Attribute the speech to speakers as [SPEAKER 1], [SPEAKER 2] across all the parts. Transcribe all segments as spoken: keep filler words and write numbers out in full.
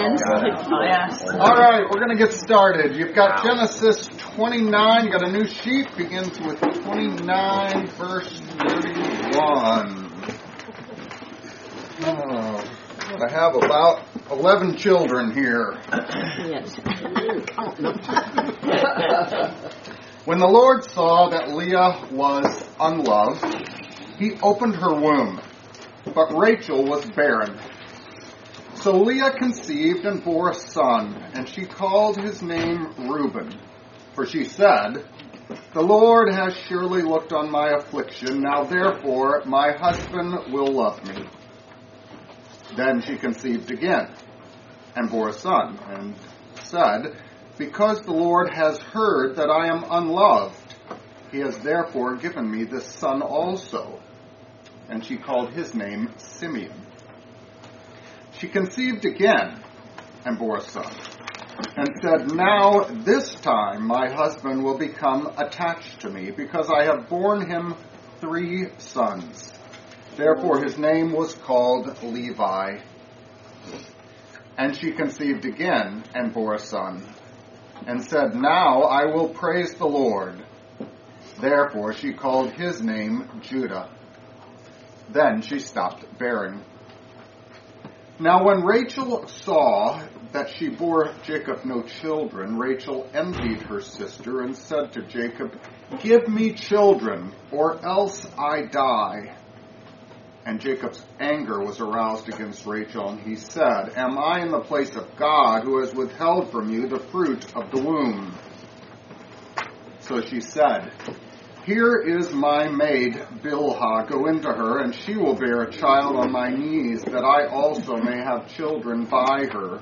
[SPEAKER 1] Friends.
[SPEAKER 2] Oh, yes.
[SPEAKER 3] All right, we're going to get started. You've got Genesis twenty-nine. You got a new sheet. Begins with twenty-nine, verse thirty-one. Oh, I have about eleven children here.
[SPEAKER 1] Yes.
[SPEAKER 3] When the Lord saw that Leah was unloved, he opened her womb, but Rachel was barren. So Leah conceived and bore a son, and she called his name Reuben. For she said, "The Lord has surely looked on my affliction, now therefore my husband will love me." Then she conceived again, and bore a son, and said, "Because the Lord has heard that I am unloved, he has therefore given me this son also." And she called his name Simeon. She conceived again and bore a son, and said, "Now this time my husband will become attached to me, because I have borne him three sons." Therefore his name was called Levi. And she conceived again and bore a son, and said, "Now I will praise the Lord." Therefore she called his name Judah. Then she stopped bearing. Now when Rachel saw that she bore Jacob no children, Rachel envied her sister and said to Jacob, "Give me children, or else I die." And Jacob's anger was aroused against Rachel, and he said, "Am I in the place of God, who has withheld from you the fruit of the womb?" So she said, "Here is my maid Bilhah, go into her, and she will bear a child on my knees, that I also may have children by her."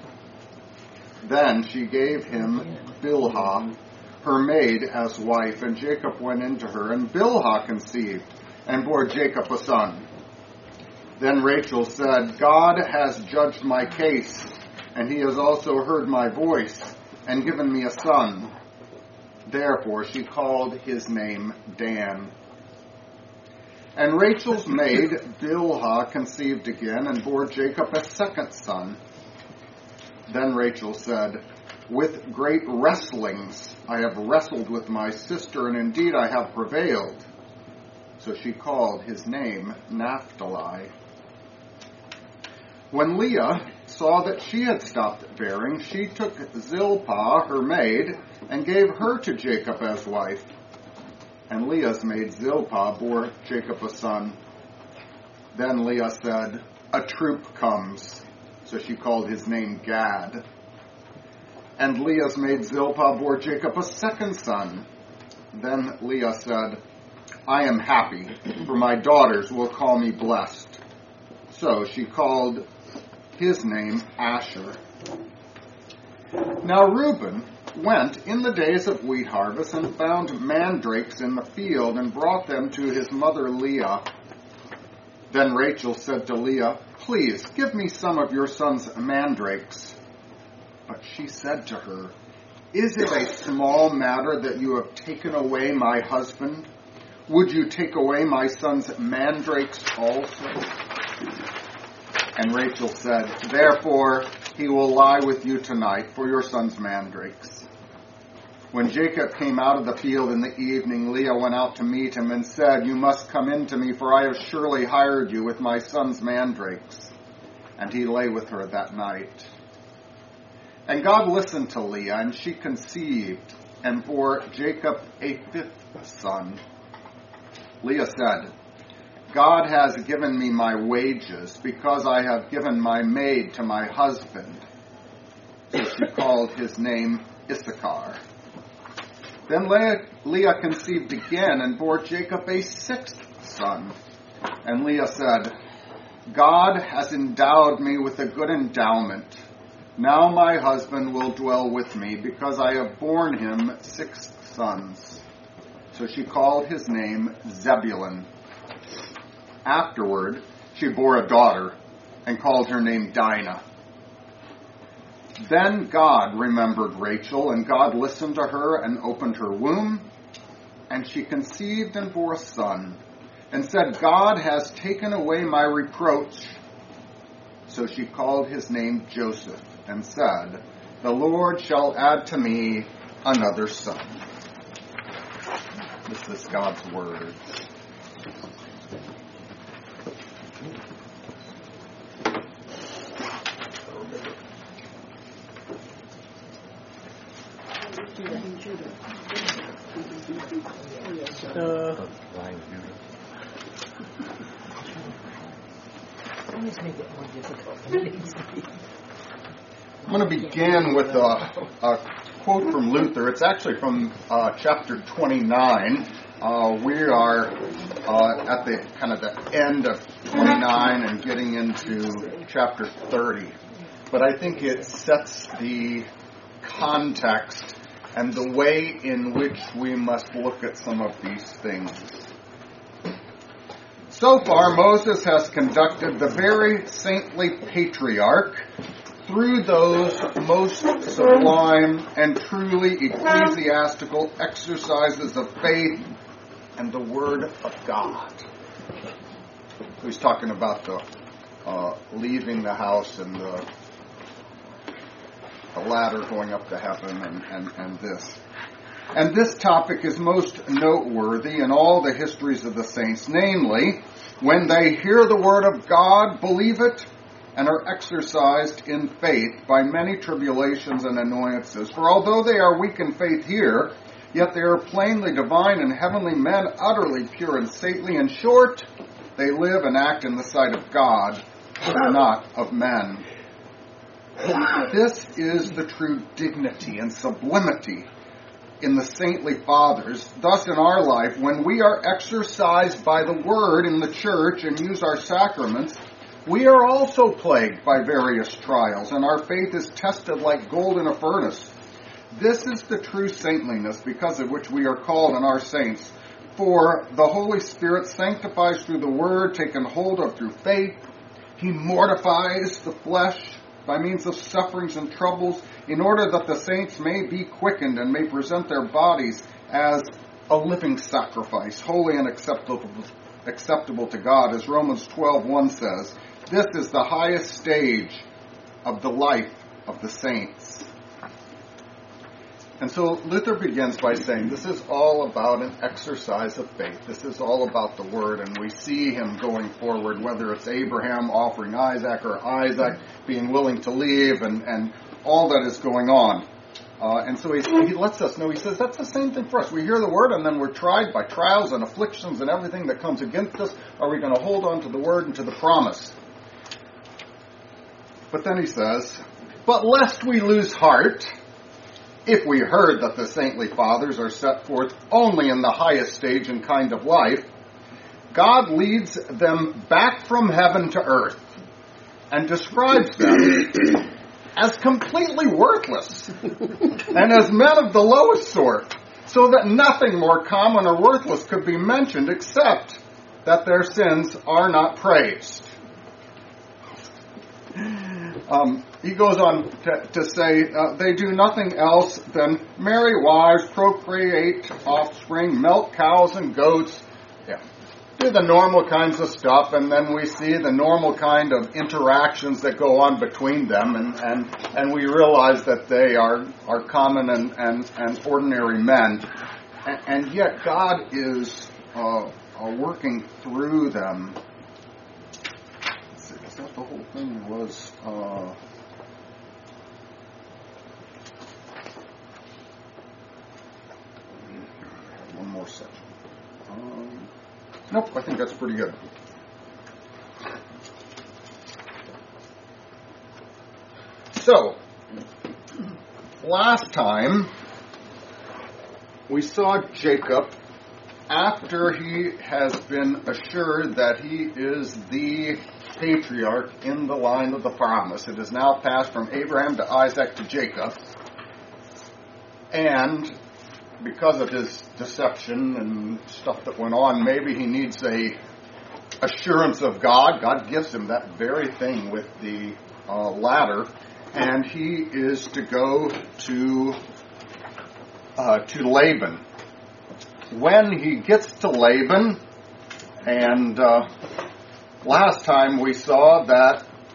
[SPEAKER 3] Then she gave him Bilhah, her maid, as wife, and Jacob went into her, and Bilhah conceived, and bore Jacob a son. Then Rachel said, "God has judged my case, and he has also heard my voice, and given me a son." Therefore she called his name Dan. And Rachel's maid Bilhah conceived again and bore Jacob a second son. Then Rachel said, "With great wrestlings I have wrestled with my sister, and indeed I have prevailed." So she called his name Naphtali. When Leah saw that she had stopped bearing, she took Zilpah, her maid, and gave her to Jacob as wife. And Leah's maid Zilpah bore Jacob a son. Then Leah said, "A troop comes." So she called his name Gad. And Leah's maid Zilpah bore Jacob a second son. Then Leah said, "I am happy, for my daughters will call me blessed." So she called his name Asher. Now Reuben went in the days of wheat harvest and found mandrakes in the field and brought them to his mother Leah. Then Rachel said to Leah, "Please give me some of your son's mandrakes." But she said to her, "Is it a small matter that you have taken away my husband? Would you take away my son's mandrakes also?" And Rachel said, "Therefore he will lie with you tonight for your son's mandrakes." When Jacob came out of the field in the evening, Leah went out to meet him and said, "You must come in to me, for I have surely hired you with my son's mandrakes." And he lay with her that night. And God listened to Leah, and she conceived and bore Jacob a fifth son. Leah said, "God has given me my wages, because I have given my maid to my husband." So she called his name Issachar. Then Leah conceived again and bore Jacob a sixth son. And Leah said, "God has endowed me with a good endowment. Now my husband will dwell with me, because I have borne him six sons." So she called his name Zebulun. Afterward, she bore a daughter and called her name Dinah. Then God remembered Rachel, and God listened to her and opened her womb, and she conceived and bore a son, and said, "God has taken away my reproach." So she called his name Joseph. and said, "The Lord shall add to me another son." This is God's word.
[SPEAKER 1] Uh,
[SPEAKER 3] I'm going to begin with a, a quote from Luther. It's actually from uh, chapter twenty-nine. Uh, we are uh, at the kind of the end of twenty-nine and getting into chapter thirty. But I think it sets the context and the way in which we must look at some of these things. So far, Moses has conducted the very saintly patriarch through those most sublime and truly ecclesiastical exercises of faith and the Word of God. He's talking about the uh, leaving the house and the, the ladder going up to heaven and, and, and this. And this topic is most noteworthy in all the histories of the saints, namely, when they hear the Word of God, believe it, and are exercised in faith by many tribulations and annoyances. For although they are weak in faith here, yet they are plainly divine and heavenly men, utterly pure and saintly. In short, they live and act in the sight of God, not of men. This is the true dignity and sublimity in the saintly fathers. Thus in our life, when we are exercised by the Word in the church and use our sacraments, we are also plagued by various trials, and our faith is tested like gold in a furnace. This is the true saintliness, because of which we are called and are saints. For the Holy Spirit sanctifies through the Word, taken hold of through faith. He mortifies the flesh by means of sufferings and troubles, in order that the saints may be quickened and may present their bodies as a living sacrifice, holy and acceptable, acceptable to God. As Romans twelve one says, this is the highest stage of the life of the saints. And so Luther begins by saying this is all about an exercise of faith. This is all about the Word, and we see him going forward, whether it's Abraham offering Isaac or Isaac being willing to leave and, and all that is going on. Uh, and so he, he lets us know, he says that's the same thing for us. We hear the Word and then we're tried by trials and afflictions and everything that comes against us. Are we going to hold on to the Word and to the promise? But then he says, but lest we lose heart, if we heard that the saintly fathers are set forth only in the highest stage and kind of life, God leads them back from heaven to earth and describes them as completely worthless and as men of the lowest sort, so that nothing more common or worthless could be mentioned except that their sins are not praised. Um, he goes on to, to say, uh, they do nothing else than marry wives, procreate offspring, milk cows and goats, yeah, do the normal kinds of stuff, and then we see the normal kind of interactions that go on between them, and, and, and we realize that they are, are common and, and, and ordinary men. And, and yet God is uh, uh, working through them. Is that the whole thing was, uh, one more section. Um, nope, I think that's pretty good. So, last time we saw Jacob after he has been assured that he is the patriarch in the line of the promise. It has now passed from Abraham to Isaac to Jacob. And because of his deception and stuff that went on, maybe he needs a assurance of God. God gives him that very thing with the uh, ladder. And he is to go to uh, to Laban. When he gets to Laban, and uh, last time we saw that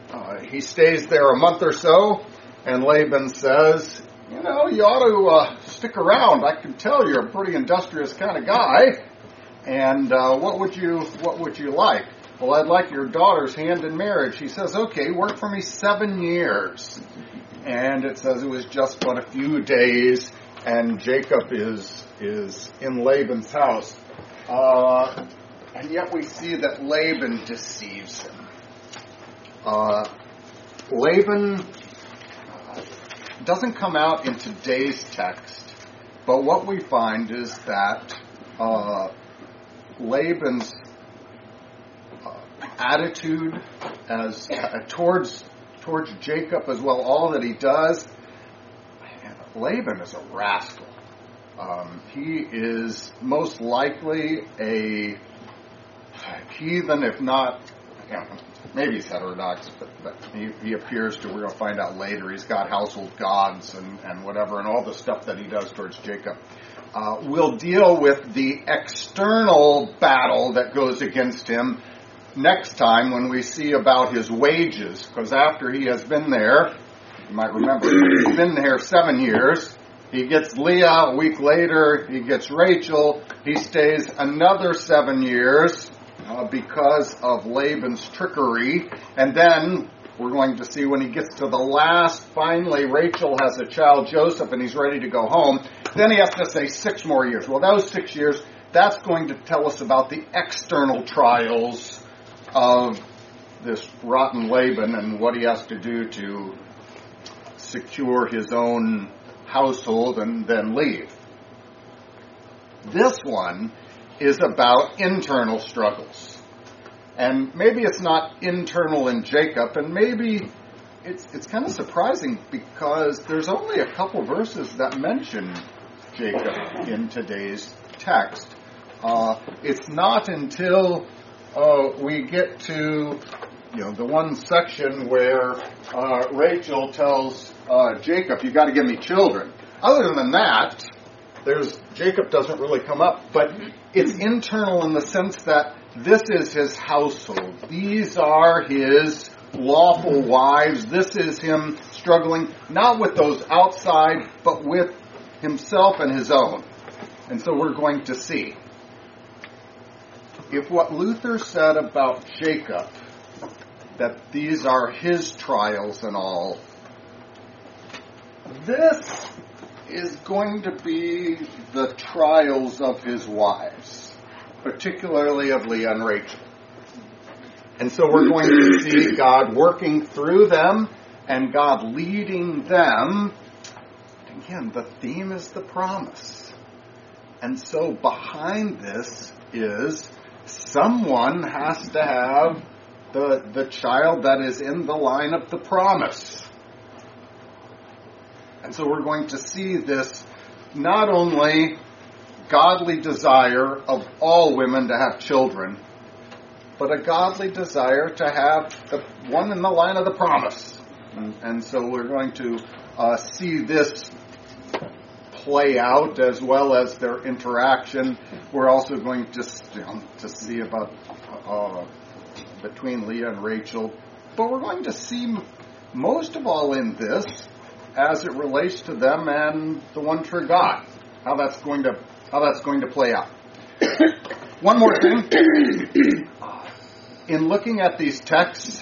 [SPEAKER 3] uh, he stays there a month or so, and Laban says, you know, you ought to uh, stick around. I can tell you're a pretty industrious kind of guy. And uh, what would you what would you like? Well, I'd like your daughter's hand in marriage. He says, okay, work for me seven years. And it says it was just but a few days, and Jacob is is in Laban's house. Uh, and yet we see that Laban deceives him. Uh, Laban doesn't come out in today's text, but what we find is that uh, Laban's uh, attitude as uh, towards towards Jacob as well, all that he does, man, Laban is a rascal. Um, he is most likely a heathen, if not, you know, maybe he's heterodox, but, but he, he appears to, we're going to find out later, he's got household gods and, and whatever, and all the stuff that he does towards Jacob. Uh, we'll deal with the external battle that goes against him next time when we see about his wages, because after he has been there, you might remember, he's been there seven years, he gets Leah, a week later he gets Rachel, he stays another seven years uh, because of Laban's trickery, and then we're going to see when he gets to the last, finally Rachel has a child, Joseph, and he's ready to go home, then he has to say six more years. Well, those six years, that's going to tell us about the external trials of this rotten Laban and what he has to do to secure his own household and then leave. This one is about internal struggles. And maybe it's not internal in Jacob, and maybe it's it's kind of surprising because there's only a couple verses that mention Jacob in today's text. Uh, it's not until uh, we get to, you know, the one section where uh, Rachel tells uh, Jacob, "You got to give me children." Other than that, there's Jacob doesn't really come up, but it's internal in the sense that this is his household. These are his lawful wives. This is him struggling not with those outside, but with himself and his own. And so we're going to see. If what Luther said about Jacob, that these are his trials and all, this is going to be the trials of his wives, particularly of Leah and Rachel. And so we're going to see God working through them and God leading them. Again, the theme is the promise. And so behind this is someone has to have the, the child that is in the line of the promise. And so we're going to see this not only godly desire of all women to have children, but a godly desire to have the one in the line of the promise. And, and so we're going to uh, see this play out as well as their interaction. We're also going to, you know, to see about uh, between Leah and Rachel. But we're going to see most of all in this as it relates to them and the one true God. How that's going to how that's going to play out. One more thing. In looking at these texts,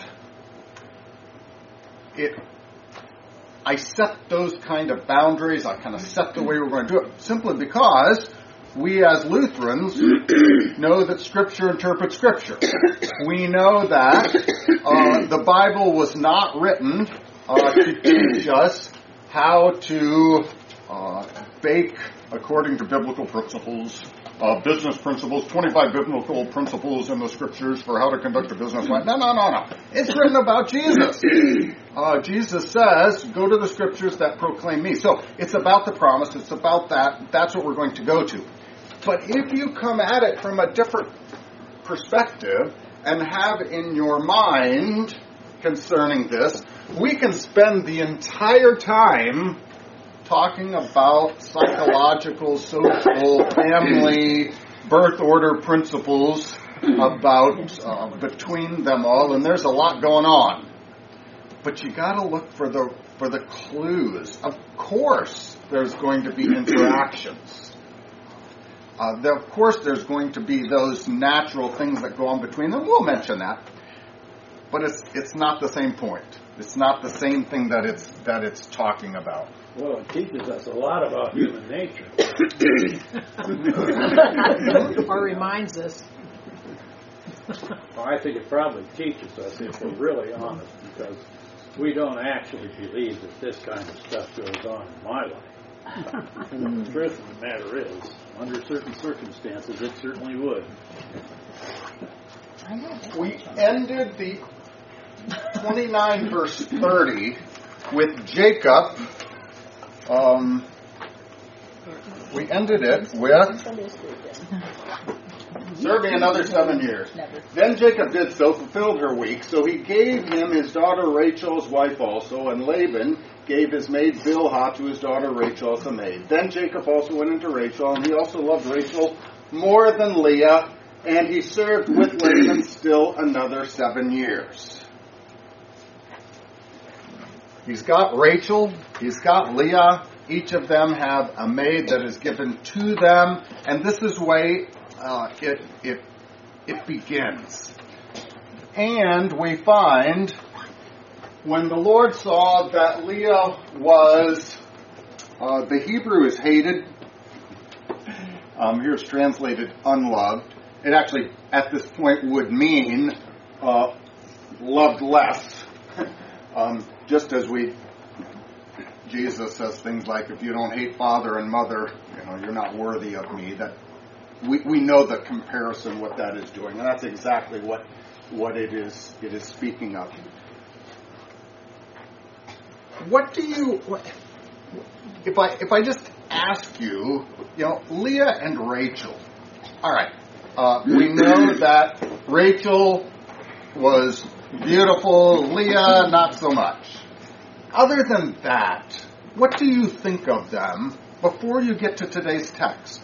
[SPEAKER 3] it I set those kind of boundaries. I kind of set the way we're going to do it simply because we as Lutherans know that Scripture interprets Scripture. We know that uh, the Bible was not written uh, to teach us how to uh, bake according to biblical principles, uh, business principles, twenty-five biblical principles in the Scriptures for how to conduct a business life. No, no, no, no. It's written about Jesus. Uh, Jesus says, go to the Scriptures that proclaim me. So it's about the promise. It's about that. That's what we're going to go to. But if you come at it from a different perspective and have in your mind concerning this, we can spend the entire time talking about psychological, social, family, birth order principles about uh, between them all, and there's a lot going on. but you got to look for the for the clues. Of course, there's going to be interactions. Uh, there, of course, there's going to be those natural things that go on between them. We'll mention that, but it's it's not the same point. It's not the same thing that it's that it's talking about.
[SPEAKER 1] Well, it teaches us a lot about human nature.
[SPEAKER 2] Or reminds us.
[SPEAKER 1] Well, I think it probably teaches us if we're really honest, because we don't actually believe that this kind of stuff goes on in my life. And the truth of the matter is, under certain circumstances, it certainly would.
[SPEAKER 3] We ended the twenty-nine verse thirty with Jacob. Um, we ended it with serving another seven years. Then Jacob did so, fulfilled her week, so he gave him his daughter Rachel as wife also, and Laban gave his maid Bilhah to his daughter Rachel as a maid. Then Jacob also went into Rachel, and he also loved Rachel more than Leah, and he served with Laban still another seven years. He's got Rachel, he's got Leah. Each of them have a maid that is given to them, and this is the way uh, it it it begins. And we find when the Lord saw that Leah was uh, the Hebrew is hated. Um, here it's translated unloved. It actually at this point would mean uh, loved less. um, Just as we, Jesus says things like, if you don't hate father and mother, you know, you're not worthy of me. That we, we know the comparison, what that is doing. And that's exactly what what it is it is speaking of. What do you, what, if I if I just ask you, you know, Leah and Rachel. All right. Uh, we know that Rachel was beautiful, Leah not so much. Other than that, what do you think of them before you get to today's text?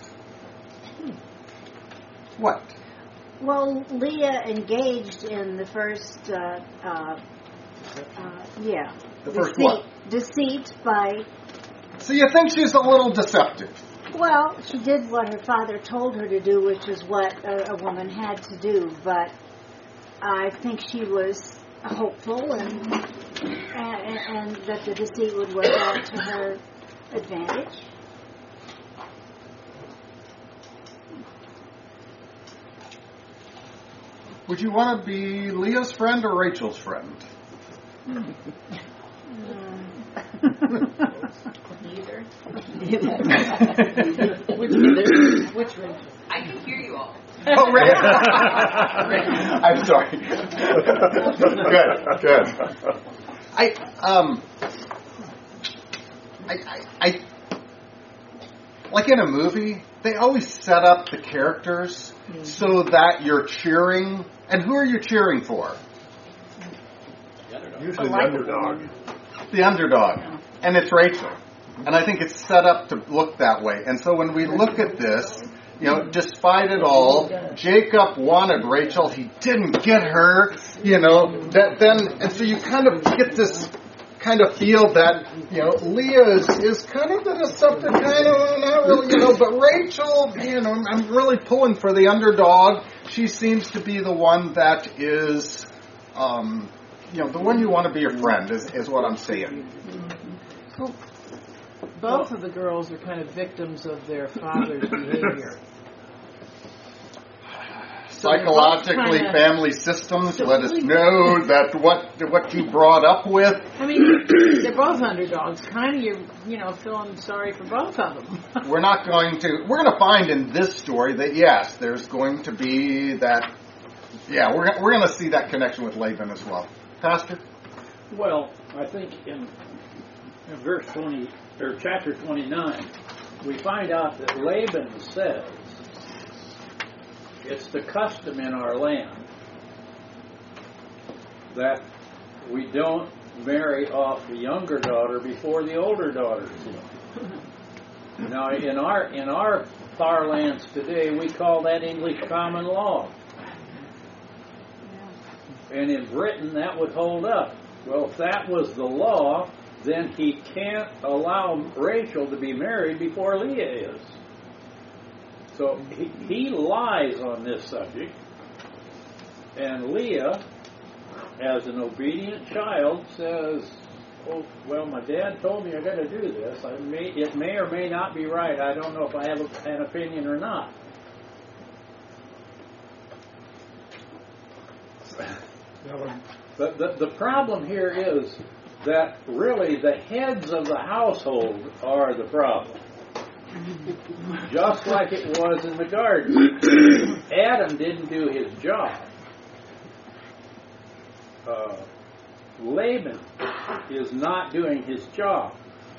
[SPEAKER 3] What?
[SPEAKER 4] Well, Leah engaged in the first, uh, uh, uh, yeah.
[SPEAKER 3] The first
[SPEAKER 4] deceit,
[SPEAKER 3] what?
[SPEAKER 4] Deceit by...
[SPEAKER 3] So you think she's a little deceptive?
[SPEAKER 4] Well, she did what her father told her to do, which is what a, a woman had to do, but I think she was hopeful and, and and that the deceit would work out to her advantage.
[SPEAKER 3] Would you want to be Leah's friend or Rachel's friend?
[SPEAKER 4] Mm.
[SPEAKER 2] Neither.
[SPEAKER 4] Which
[SPEAKER 2] neither? Which Rachel?
[SPEAKER 5] I can hear you all.
[SPEAKER 3] Oh, Rachel. I'm sorry. Good, good. I um, I, I, I like in a movie, they always set up the characters mm-hmm. so that you're cheering. And who are you cheering for?
[SPEAKER 1] Usually the underdog.
[SPEAKER 3] The underdog. Yeah. And it's Rachel. And I think it's set up to look that way. And so when we look at this, you know, despite it all, Jacob wanted Rachel. He didn't get her, you know. That then, and so you kind of get this kind of feel that, you know, Leah is, is kind of the deceptive kind of, not really, you know, but Rachel, you know, I'm really pulling for the underdog. She seems to be the one that is, um, you know, the one you want to be your friend is, is what I'm saying.
[SPEAKER 2] Well, both of the girls are kind of victims of their father's behavior.
[SPEAKER 3] Psychologically,
[SPEAKER 2] kinda,
[SPEAKER 3] family systems so let us know that what what you brought up with.
[SPEAKER 2] I mean, they're both underdogs. Kind of, you're, you know, feeling sorry for both of them.
[SPEAKER 3] We're not going to. We're going to find in this story that yes, there's going to be that. Yeah, we're we're going to see that connection with Laban as well, Pastor.
[SPEAKER 1] Well, I think in, in verse twenty or chapter twenty-nine, we find out that Laban says, it's the custom in our land that we don't marry off the younger daughter before the older daughter is in. Now, in our in our far lands today, we call that English common law. And in Britain, that would hold up. Well, if that was the law, then he can't allow Rachel to be married before Leah is. So he, he lies on this subject, and Leah, as an obedient child, says, oh, well, my dad told me I got to do this. I may, it may or may not be right. I don't know if I have a, an opinion or not. But the, the problem here is that really the heads of the household are the problem. Just like it was in the garden. Adam didn't do his job. Uh, Laban is not doing his job.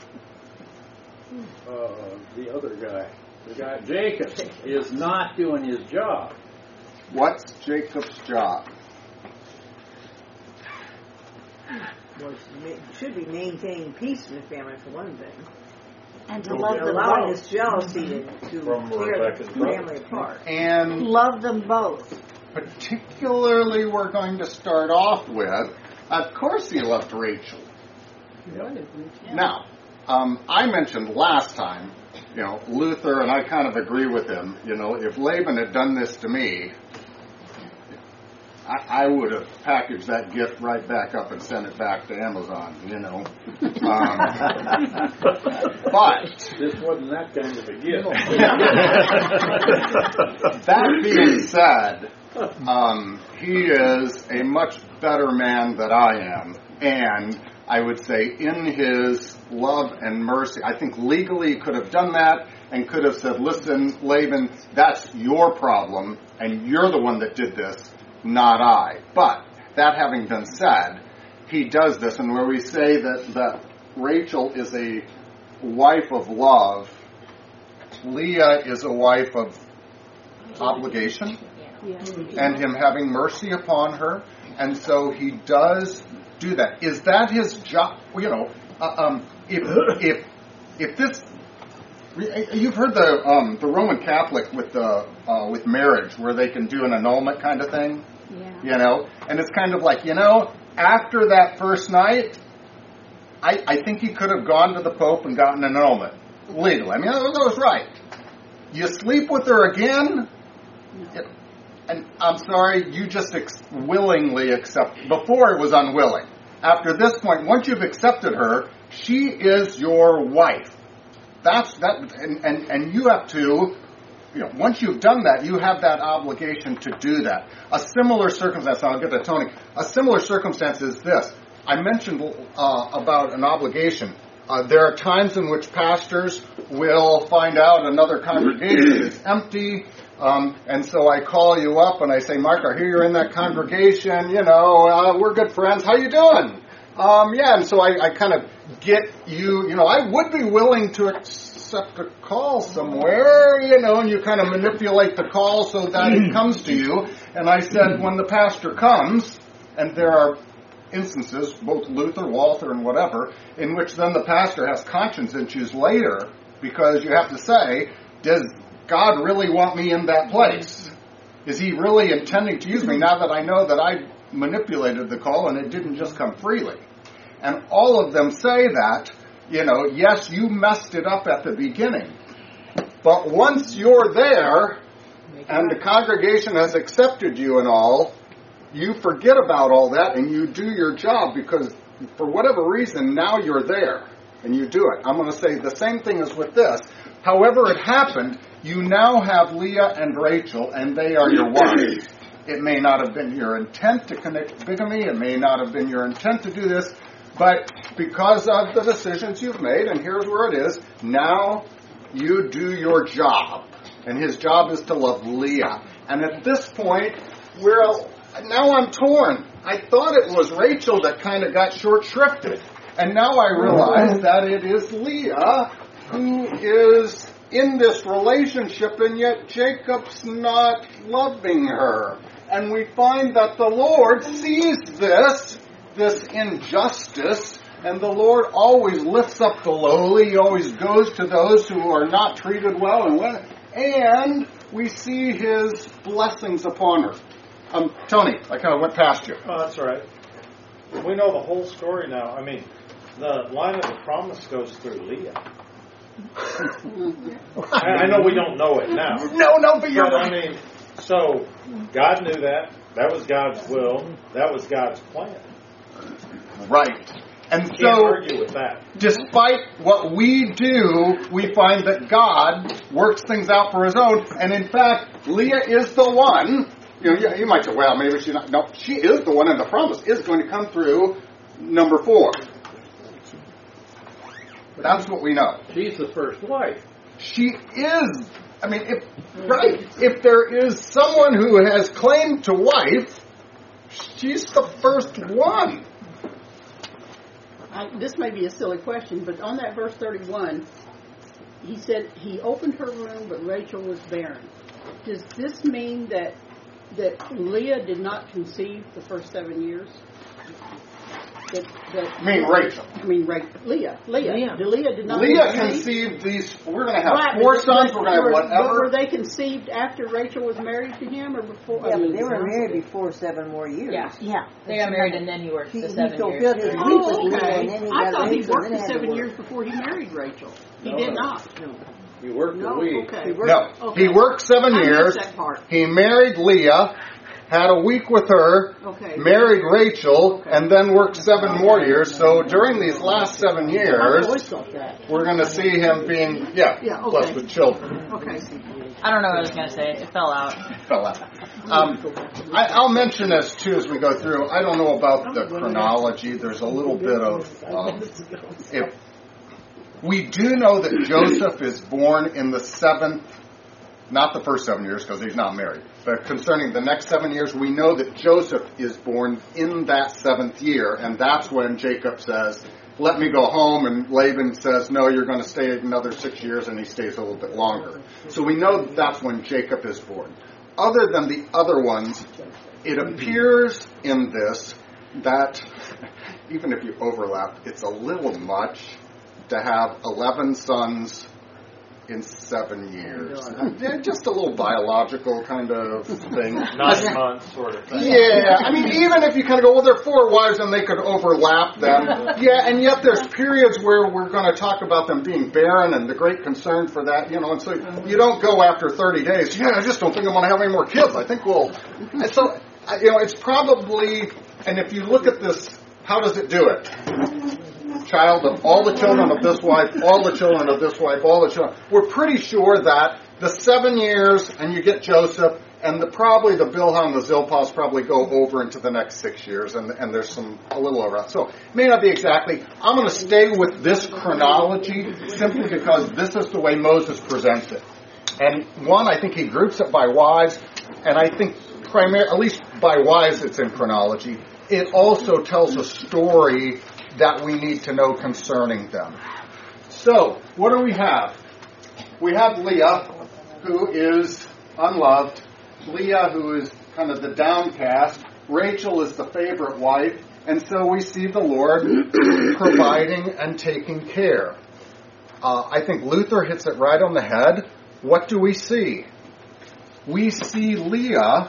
[SPEAKER 1] Uh, the other guy, the guy Jacob, is not doing his job.
[SPEAKER 3] What's Jacob's job?
[SPEAKER 5] Well, it should be maintaining peace in the family for one thing.
[SPEAKER 4] And to love them
[SPEAKER 5] Allowing
[SPEAKER 4] both.
[SPEAKER 5] this jealousy to, to
[SPEAKER 6] From
[SPEAKER 5] tear
[SPEAKER 6] Rebecca's
[SPEAKER 5] the
[SPEAKER 6] brother.
[SPEAKER 5] family apart.
[SPEAKER 3] And
[SPEAKER 4] Love them both.
[SPEAKER 3] particularly we're going to start off with, of course he loved Rachel.
[SPEAKER 2] Yeah.
[SPEAKER 3] Now, um, I mentioned last time, you know, Luther, and I kind of agree with him, you know, if Laban had done this to me, I, I would have packaged that gift right back up and sent it back to Amazon, you know. Um, but
[SPEAKER 1] This wasn't that kind of a gift.
[SPEAKER 3] that being said, um, he is a much better man than I am, and I would say in his love and mercy, I think legally he could have done that and could have said, listen, Laban, that's your problem, and you're the one that did this, not I. But that having been said, he does this, and where we say that, that Rachel is a wife of love, Leah is a wife of obligation, and him having mercy upon her, and so he does do that. Is that his job? You know, uh, um, if if if this, you've heard the um, the Roman Catholic with the uh, with marriage where they can do an annulment kind of thing.
[SPEAKER 4] Yeah.
[SPEAKER 3] You know, and it's kind of like, you know, after that first night, I I think he could have gone to the Pope and gotten an annulment legally. I mean, that was right. You sleep with her again. It, And I'm sorry, you just ex- willingly accept. Before it was unwilling. After this point, once you've accepted her, she is your wife. That's that, and, and, and you have to, you know, once you've done that, you have that obligation to do that. A similar circumstance, I'll get to Tony, a similar circumstance is this. I mentioned uh, about an obligation. Uh, there are times in which pastors will find out another congregation is empty. Um, and so I call you up and I say, Mark, I hear you're in that congregation. You know, uh, we're good friends. How you doing? Um, yeah, and so I, I kind of get you, you know, I would be willing to accept a call somewhere, you know, and you kind of manipulate the call so that it comes to you. And I said, when the pastor comes, and there are instances, both Luther, Walther, and whatever, in which then the pastor has conscience issues later, because you have to say, does God really want me in that place? Is he really intending to use me now that I know that I manipulated the call and it didn't just come freely? And all of them say that, you know, yes, you messed it up at the beginning, but once you're there and the congregation has accepted you and all, you forget about all that and you do your job because for whatever reason, now you're there and you do it. I'm going to say the same thing as with this. However it happened, you now have Leah and Rachel, and they are your wives. It may not have been your intent to commit bigamy. It may not have been your intent to do this. But because of the decisions you've made, and here's where it is, now you do your job. And his job is to love Leah. And at this point, we're, now I'm torn. I thought it was Rachel that kind of got short-shrifted. And now I realize that it is Leah who is in this relationship, and yet Jacob's not loving her. And we find that the Lord sees this, this injustice, and the Lord always lifts up the lowly. He always goes to those who are not treated well, and when, and we see his blessings upon her. Um, Tony, I kind of went past you.
[SPEAKER 6] Oh, that's all right. we know the whole story now. I mean, the line of the promise goes through Leah. I, I know we don't know it now.
[SPEAKER 3] No, no, but you're
[SPEAKER 6] But I
[SPEAKER 3] right.
[SPEAKER 6] mean, so God knew that. That was God's will. That was God's plan.
[SPEAKER 3] Right. And
[SPEAKER 6] Can't
[SPEAKER 3] so,
[SPEAKER 6] argue with that.
[SPEAKER 3] despite what we do, we find that God works things out for His own. And in fact, Leah is the one. You know, you, you might say, well, maybe she's not. No, she is the one, and the promise is going to come through number four. That's what we know.
[SPEAKER 1] She's the first wife.
[SPEAKER 3] She is. I mean, if right, if there is someone who has claim to wife, she's the first one.
[SPEAKER 7] I, this may be a silly question, but on that verse thirty-one, he said he opened her womb, but Rachel was barren. Does this mean that that Leah did not conceive the first seven years? That, that,
[SPEAKER 3] I mean, Rachel.
[SPEAKER 7] I mean, Ra- Leah. Leah.
[SPEAKER 2] Leah.
[SPEAKER 7] Leah did not
[SPEAKER 3] Leah
[SPEAKER 7] conceive.
[SPEAKER 3] conceived these. We're going to have
[SPEAKER 7] Right,
[SPEAKER 3] four
[SPEAKER 7] but-
[SPEAKER 3] sons.
[SPEAKER 7] but
[SPEAKER 3] We're going to have
[SPEAKER 7] were- But
[SPEAKER 3] whatever.
[SPEAKER 7] were they conceived after Rachel was married to him, or before?
[SPEAKER 5] Yeah,
[SPEAKER 7] I
[SPEAKER 5] but
[SPEAKER 7] mean,
[SPEAKER 5] they were married before seven more years.
[SPEAKER 8] Yeah.
[SPEAKER 4] Yeah.
[SPEAKER 8] They got married and then he worked
[SPEAKER 5] He,
[SPEAKER 8] the
[SPEAKER 5] he
[SPEAKER 8] seven
[SPEAKER 5] fulfilled
[SPEAKER 8] years.
[SPEAKER 5] his week
[SPEAKER 7] Oh,
[SPEAKER 5] with Leah,
[SPEAKER 7] okay.
[SPEAKER 5] and then he
[SPEAKER 7] I
[SPEAKER 5] got
[SPEAKER 7] thought he
[SPEAKER 5] Rachel,
[SPEAKER 7] worked
[SPEAKER 5] and
[SPEAKER 7] the
[SPEAKER 5] then had to
[SPEAKER 7] seven
[SPEAKER 5] work.
[SPEAKER 7] years before he married Rachel. He
[SPEAKER 1] No,
[SPEAKER 7] did
[SPEAKER 1] no.
[SPEAKER 7] not.
[SPEAKER 5] No.
[SPEAKER 1] He worked
[SPEAKER 7] No,
[SPEAKER 1] a week.
[SPEAKER 7] okay.
[SPEAKER 5] He worked-
[SPEAKER 3] No,
[SPEAKER 7] Okay.
[SPEAKER 3] he worked seven
[SPEAKER 7] I missed
[SPEAKER 3] years.
[SPEAKER 7] that part.
[SPEAKER 3] He married Leah, had a week with her,
[SPEAKER 7] Okay.
[SPEAKER 3] married Rachel,
[SPEAKER 7] Okay.
[SPEAKER 3] and then worked seven more years. So during these last seven
[SPEAKER 7] I
[SPEAKER 3] years,
[SPEAKER 7] always thought that.
[SPEAKER 3] we're going to see him being, yeah,
[SPEAKER 7] Yeah, okay.
[SPEAKER 3] blessed with children.
[SPEAKER 7] Okay.
[SPEAKER 8] I don't know what I was going to say. It fell out.
[SPEAKER 3] Fell out. Um, I, I'll mention this too as we go through. I don't know about the chronology. There's a little bit of. Um, if we do know that Joseph is born in the seventh, not the first seven years because he's not married, but concerning the next seven years, we know that Joseph is born in that seventh year, and that's when Jacob says, let me go home, and Laban says, no, you're going to stay another six years, and he stays a little bit longer. So we know that that's when Jacob is born. Other than the other ones, it appears in this that, even if you overlap, it's a little much to have eleven sons in seven years. Yeah, just a little biological kind of thing.
[SPEAKER 6] Nine months sort of thing.
[SPEAKER 3] Yeah, I mean, even if you kind of go, well, there are four wives and they could overlap them. Yeah, and yet there's periods where we're going to talk about them being barren and the great concern for that, you know, and so you don't go after thirty days, yeah, I just don't think I'm going to have any more kids. I think we'll... And so, you know, it's probably, and if you look at this, how does it do it? Child of all the children of this wife, all the children of this wife, all the children. We're pretty sure that the seven years, and you get Joseph, and the probably the Bilhah and the Zilpahs probably go over into the next six years, and, and there's some a little overlap. So it may not be exactly. I'm going to stay with this chronology simply because this is the way Moses presents it. And one, I think he groups it by wives, and I think primarily, at least by wives, it's in chronology. It also tells a story that we need to know concerning them. So, what do we have? We have Leah, who is unloved. Leah, who is kind of the downcast. Rachel is the favorite wife. And so we see the Lord providing and taking care. Uh, I think Luther hits it right on the head. What do we see? We see Leah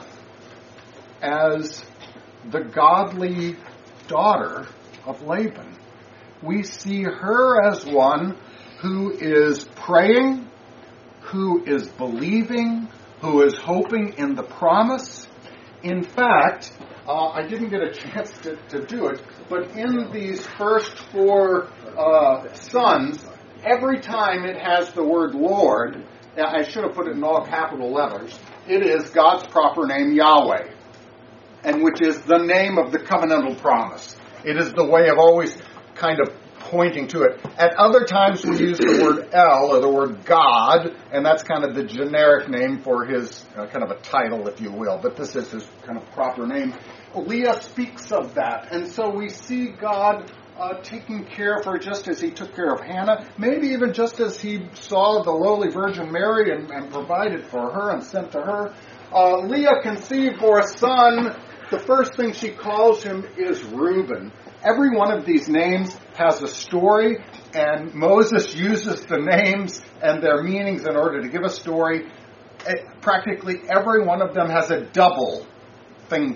[SPEAKER 3] as the godly daughter of Laban. We see her as one who is praying, who is believing, who is hoping in the promise. In fact, uh, I didn't get a chance to, to do it, but in these first four uh, sons, every time it has the word Lord, I should have put it in all capital letters, it is God's proper name, Yahweh, and which is the name of the covenantal promise. It is the way of always kind of pointing to it. At other times we use the word El, or the word God, and that's kind of the generic name for his, uh, kind of a title, if you will, but this is his kind of proper name. Leah speaks of that, and so we see God uh, taking care of her just as he took care of Hannah, maybe even just as he saw the lowly Virgin Mary and, and provided for her and sent to her. Uh, Leah conceived for a son. The first thing she calls him is Reuben. Every one of these names has a story, and Moses uses the names and their meanings in order to give a story. It, practically every one of them has a double thing to it.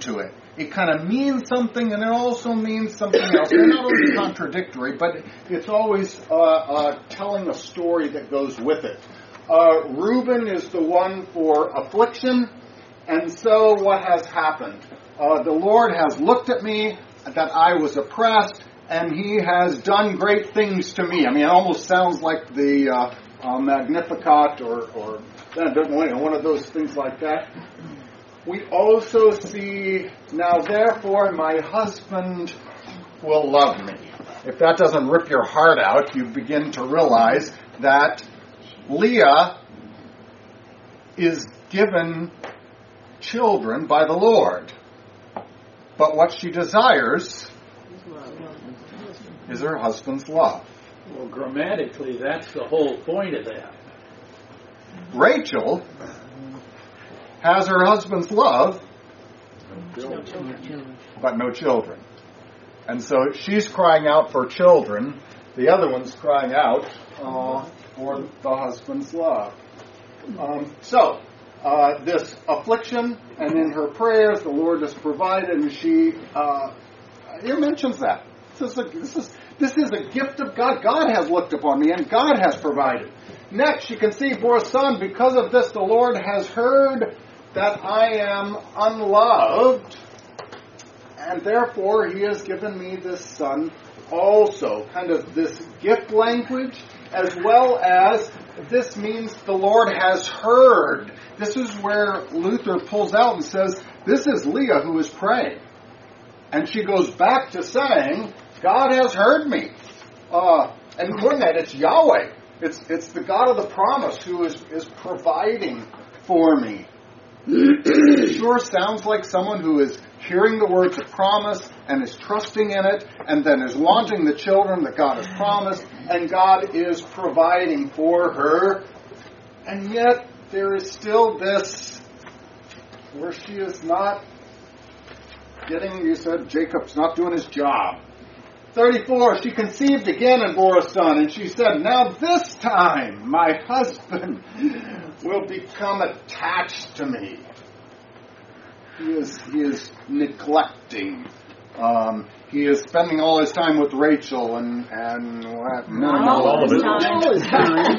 [SPEAKER 3] it kind of means something and it also means something else. They're not always contradictory, but it's always uh, uh, telling a story that goes with it. Uh, Reuben is the one for affliction, and so what has happened? Uh, the Lord has looked at me, that I was oppressed, and He has done great things to me. I mean, it almost sounds like the uh, uh, Magnificat or, or one of those things like that. We also see, now therefore my husband will love me. If that doesn't rip your heart out, you begin to realize that Leah is given children by the Lord. But what she desires is her husband's love.
[SPEAKER 1] Well, grammatically, that's the whole point of that.
[SPEAKER 3] Rachel has her husband's love, but no children. And so she's crying out for children. The other one's crying out uh, for the husband's love. Um, so, uh, this affliction, and in her prayers, the Lord has provided, and she uh, here mentions that. This is, a, this, is, this is a gift of God. God has looked upon me, and God has provided. Next, she conceived bore a son. Because of this, the Lord has heard that I am unloved, and therefore He has given me this son also. Kind of this gift language, as well as this means the Lord has heard. This is where Luther pulls out and says, this is Leah who is praying. And she goes back to saying, God has heard me. Uh, and more than that, it's Yahweh. It's it's the God of the promise who is, is providing for me. It sure sounds like someone who is hearing the words of promise and is trusting in it, and then is wanting the children that God has promised, and God is providing for her. And yet there is still this where she is not getting, you said Jacob's not doing his job. thirty-four, she conceived again and bore a son, and she said, now this time my husband will become attached to me. He is, he is neglecting. Um, he is spending all his time with Rachel and, and what? No, no,
[SPEAKER 7] All
[SPEAKER 3] all
[SPEAKER 7] of
[SPEAKER 3] of
[SPEAKER 7] it.
[SPEAKER 3] it.
[SPEAKER 7] All his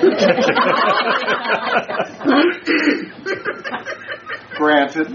[SPEAKER 7] time.
[SPEAKER 3] Granted.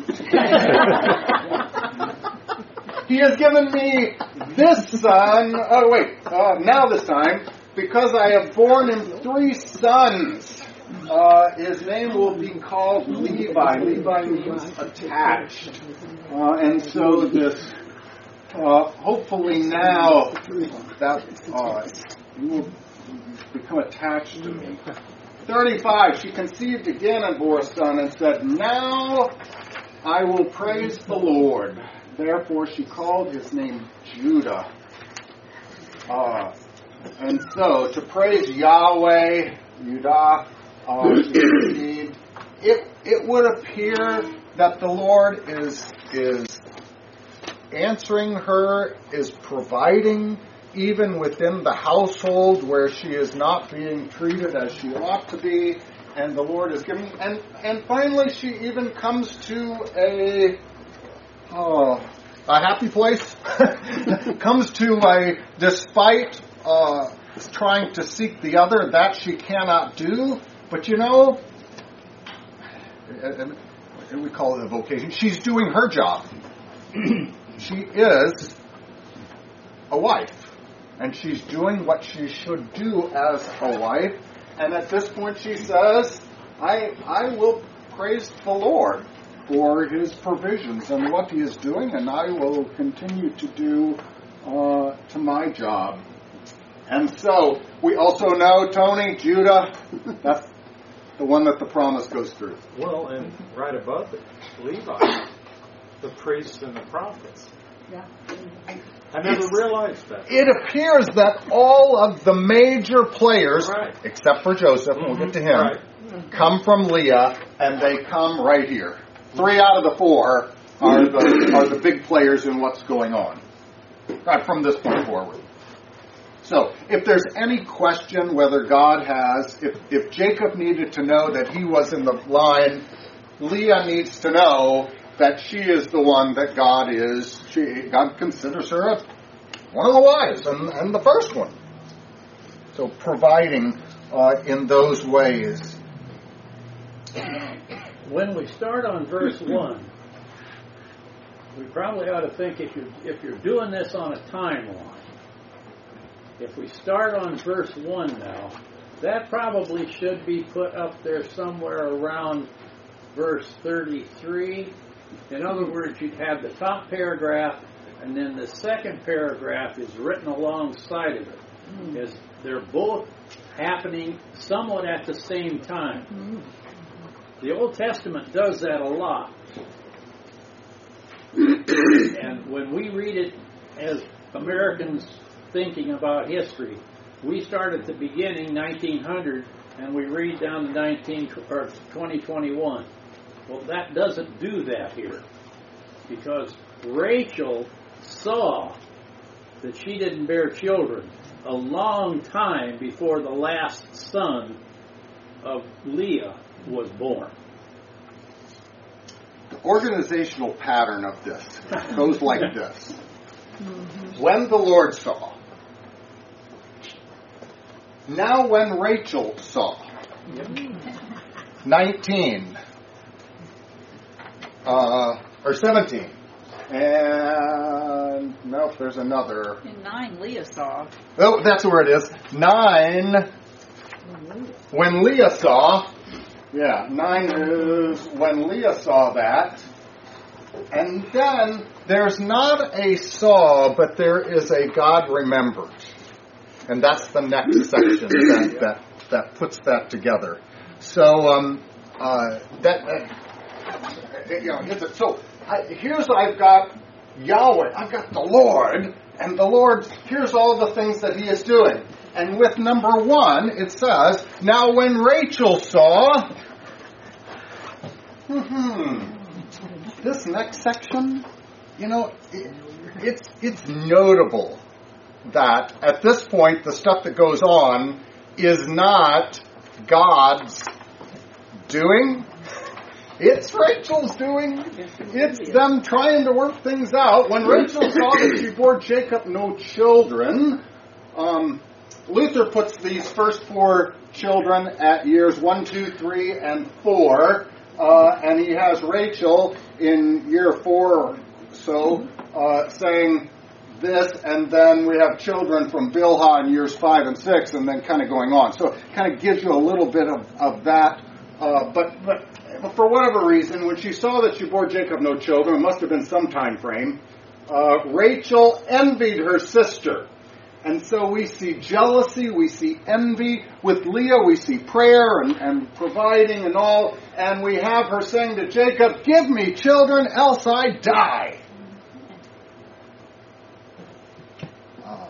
[SPEAKER 3] He has given me this son, oh wait, uh, now this time, because I have borne him three sons. Uh, his name will be called Levi. Levi means attached. Uh, and so this, uh, hopefully now, that uh, you will become attached to me. thirty-five, she conceived again and bore a son and said, now I will praise the Lord. Therefore she called his name Judah. Uh, and so, to praise Yahweh, Judah, uh, it, it would appear that the Lord is, is answering her, is providing, even within the household where she is not being treated as she ought to be, and the Lord is giving. And, and finally, she even comes to a... Oh, a happy place. Comes to a, despite uh, trying to seek the other, that she cannot do. But you know, and, and we call it a vocation, she's doing her job. She is a wife. And she's doing what she should do as a wife. And at this point she says, I, I will praise the Lord for His provisions and what He is doing, and I will continue to do uh, to my job. And so, we also know, Tony, Judah, that's the one that the promise goes through.
[SPEAKER 6] Well, and right above it, Levi, the priests and the prophets.
[SPEAKER 7] Yeah.
[SPEAKER 6] I never realized that.
[SPEAKER 3] It appears that all of the major players,
[SPEAKER 6] Right.
[SPEAKER 3] except for Joseph, and we'll get to him,
[SPEAKER 6] Right.
[SPEAKER 3] come from Leah, and they come right here. Three out of the four are the are the big players in what's going on, right from this point forward. So, if there's any question whether God has, if, if Jacob needed to know that he was in the line, Leah needs to know that she is the one that God is, she, God considers her one of the wise and, and the first one. So providing uh, in those ways.
[SPEAKER 1] When we start on verse one, we probably ought to think if you're, if you're doing this on a timeline, if we start on verse one now, that probably should be put up there somewhere around verse thirty-three. In other words, you'd have the top paragraph, and then the second paragraph is written alongside of it. Mm. As they're both happening somewhat at the same time. Mm. The Old Testament does that a lot. And when we read it as Americans thinking about history, we start at the beginning, nineteen hundred, and we read down to nineteen or twenty twenty-one. Well, that doesn't do that here, because Rachel saw that she didn't bear children a long time before the last son of Leah was born.
[SPEAKER 3] The organizational pattern of this goes like this. When the Lord saw. Now when Rachel saw. nineteen. Uh, or seventeen. And, nope, there's another.
[SPEAKER 8] In nine, Leah saw.
[SPEAKER 3] Oh, that's where it is. Nine. When Leah saw. Yeah, nine is when Leah saw that. And then there's not a saw, but there is a God remembered. And that's the next section that, that, that puts that together. So, um, uh, that, uh, you know, here's it. So, I, here's I've got Yahweh, I've got the Lord, and the Lord, here's all the things that He is doing. And with number one, it says, now when Rachel saw, hmm, this next section, you know, it, it's it's notable that at this point, the stuff that goes on is not God's doing. It's Rachel's doing. It's them trying to work things out. When Rachel saw that she bore Jacob no children, um, Luther puts these first four children at years one, two, three, and four, uh, and he has Rachel in year four or so, uh, saying this, and then we have children from Bilhah in years five and six, and then kind of going on. So it kind of gives you a little bit of, of that. Uh, but, but for whatever reason, when she saw that she bore Jacob no children, it must have been some time frame, uh, Rachel envied her sister. And so we see jealousy, we see envy. With Leah, we see prayer and, and providing and all. And we have her saying to Jacob, give me children, else I die. Uh,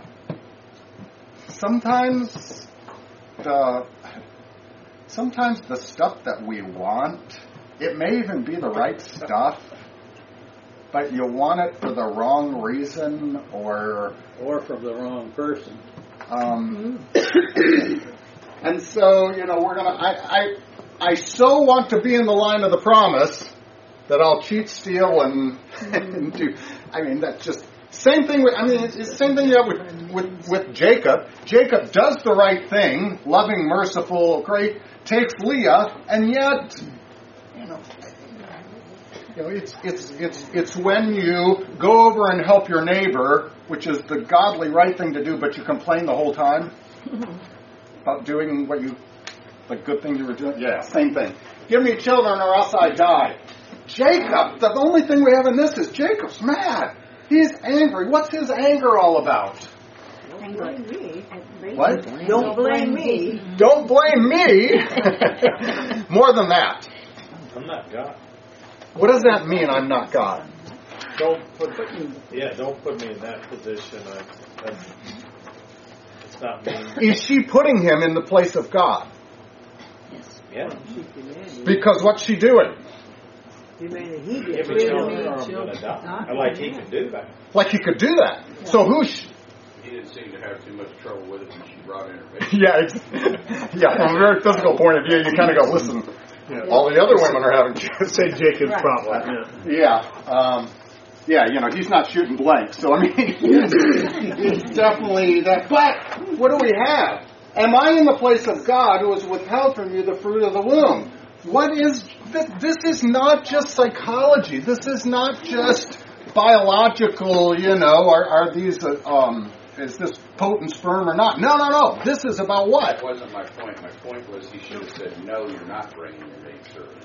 [SPEAKER 3] sometimes, the, sometimes the stuff that we want, it may even be the right stuff, but you want it for the wrong reason, or
[SPEAKER 1] or from the wrong person.
[SPEAKER 3] Um, and so, you know, we're gonna. I, I, I so want to be in the line of the promise that I'll cheat, steal, and, and do. I mean, that's just same thing. With, I mean, it's, it's the same thing you have with, with with Jacob. Jacob does the right thing, loving, merciful, great. Takes Leah, and yet, you know. You know, it's it's it's it's when you go over and help your neighbor, which is the godly right thing to do, but you complain the whole time about doing what you, the good thing you were doing. Yeah, same thing. Give me children or else I die. Jacob, the only thing we have in this is Jacob's mad. He's angry. What's his anger all about?
[SPEAKER 5] Don't blame me.
[SPEAKER 3] What?
[SPEAKER 5] Don't blame me.
[SPEAKER 3] Don't blame me. More than that.
[SPEAKER 6] I'm not God.
[SPEAKER 3] What does that mean, I'm not God?
[SPEAKER 6] Don't put me, yeah, don't put me in that position. I, that's, it's not me.
[SPEAKER 3] Is she putting him in the place of God?
[SPEAKER 8] Yes.
[SPEAKER 6] Yeah.
[SPEAKER 3] Because what's she doing?
[SPEAKER 6] Give me children or I'm going to die. Like he could do that.
[SPEAKER 3] Like he could do that. So who's...
[SPEAKER 9] He didn't seem to have too much trouble with it when she brought in her baby.
[SPEAKER 3] Yeah, it's, yeah, from a very physical point of view, you kind of go, listen,
[SPEAKER 6] Yeah.
[SPEAKER 3] All the other women are having
[SPEAKER 6] Say Jacob's
[SPEAKER 5] Right.
[SPEAKER 6] problem. Yeah.
[SPEAKER 3] Yeah, um, yeah, you know, he's not shooting blanks. So, I mean, it's, it's definitely that. But what do we have? Am I in the place of God who has withheld from you the fruit of the womb? What is, this, this is not just psychology. This is not just biological, you know, are, are these, uh, um, is this potent sperm or not? No, no, no. This is about what?
[SPEAKER 9] That wasn't my point. My point was he should have said, no, you're not bringing your maid servant.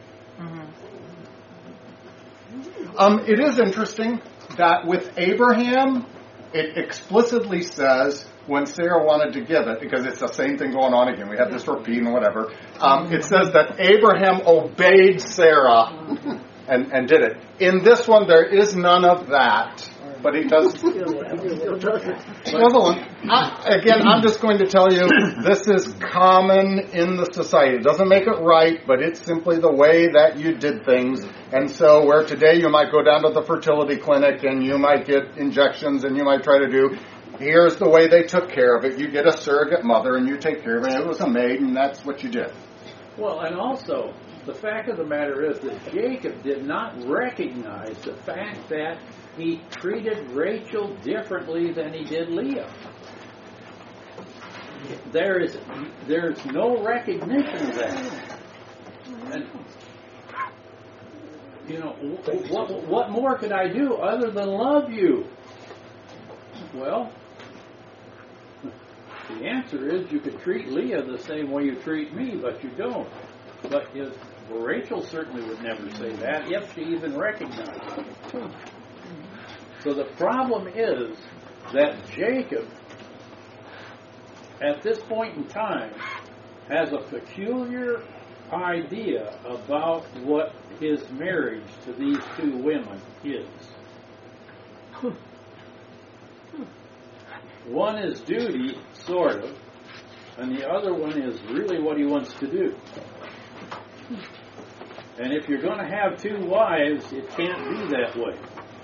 [SPEAKER 3] Um, it is interesting that with Abraham, it explicitly says when Sarah wanted to give it, because it's the same thing going on again. We have this repeat and whatever. Um, it says that Abraham obeyed Sarah and, and did it. In this one, there is none of that. But he does. Another one. I, again, I'm just going to tell you, this is common in the society. It doesn't make it right, but it's simply the way that you did things. And so where today you might go down to the fertility clinic and you might get injections and you might try to do, here's the way they took care of it. You get a surrogate mother and you take care of it. It was a maid and that's what you did.
[SPEAKER 1] Well, and also, the fact of the matter is that Jacob did not recognize the fact that he treated Rachel differently than he did Leah. There is there's no recognition of that. And, you know, what, what more could I do other than love you? Well, the answer is you could treat Leah the same way you treat me, but you don't. But if, well, Rachel certainly would never say that, if she even recognized it. So the problem is that Jacob, at this point in time, has a peculiar idea about what his marriage to these two women is. One is duty, sort of, and the other one is really what he wants to do. And if you're going to have two wives, it can't be that way.